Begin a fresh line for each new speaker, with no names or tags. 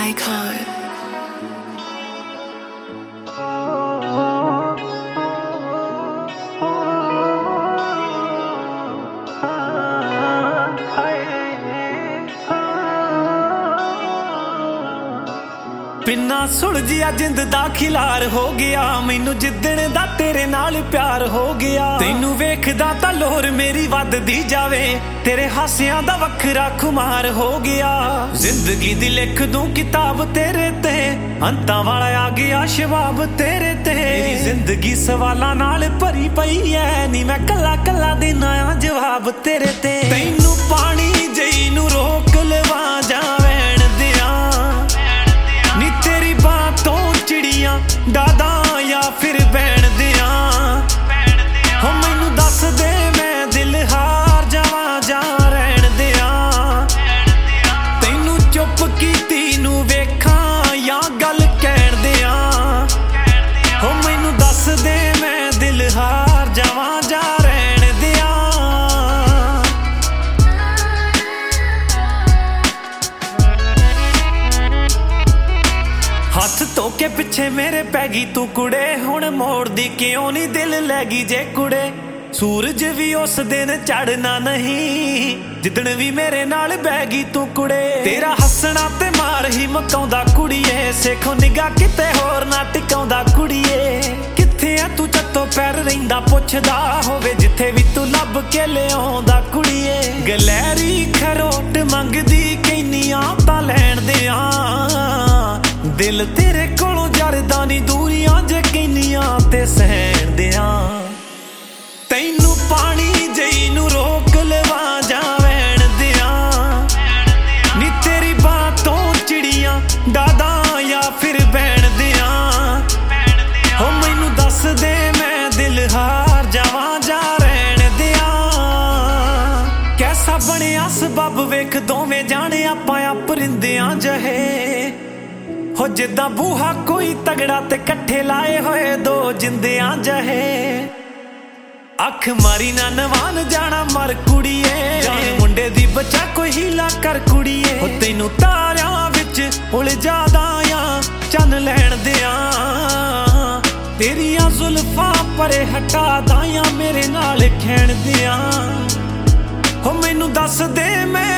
icon.
बिना सुलझिया जिंद दा खिलार हो गया मैनू जिद्दण दा तेरे नाल प्यार हो गया तैनू वेखदा तां लोर मेरी वधदी जावे तेरे हासियां दा वखरा खुमार हो गया जिंदगी दी लिख दूं किताब तेरे ते अंतां वाला आ गया शबाब तेरे ते मेरी जिंदगी सवालां नाल भरी पई ऐ नी मैं कल्ला कल्ला देना आ जवाब तेरे ते तैनू पानी जई नू रोक लवा जावैण दियां नी तेरी बातों चिड़ियां डादा या फिर बैण दियां हो मैनू दस दे मैं दिल हार जावां जा रहण दियां तैनू चुप कीती नू वेखां या गल कहण दियां हो मैनू दस दे मैं दिल हार जावां जा रहण दियां हथ धो के पिछे मेरे पै गई तू कुड़े हुण मोड़ दी क्यों नी दिल लैगी जे कुड़े सूरज भी उस दिन चढ़ना नहीं जिदण भी मेरे नाल बह गई तू कुड़े तेरा हसना ते मार ही मकाउंदा कुड़िए सेखो निगाह किते होर ना टिकाउंदा कुड़िए किथे आ तू जत्तों पैर रहिंदा पुछदा होवे जिथे भी तू लभ के लिआउंदा कुड़िए गलैरी खरोट मंगदी कैनियां तां लैण दियां दिल तेरे कोलों जरदा नी दूरियां जे कैनियां ते सहण दियां तैनू पानी जई नू रोक लवा जावैण दियां नी तेरी बातों चिड़ियां डादा या फिर बैण दियां हो मैनू दस दे मैं दिल हार जावां जा रहण दियां कैसा बनिया सबब वेख दोवें जाने आपां परिंदियां जहे हो जिद्दां बूहा कोई तगड़ा ते कट्ठे लाए होए दो जिंदियां जहे अख मारी ना नवान जाना मर कुड़िए जान मुंडे दी बचा कोई हीला कर कुड़िए हो तैनू तारियां विच उलझादा या चन लैण दियां तेरियां जुल्फां परे हटा दां या मेरे नाल खैण दियां हो मैनू दस दे मैं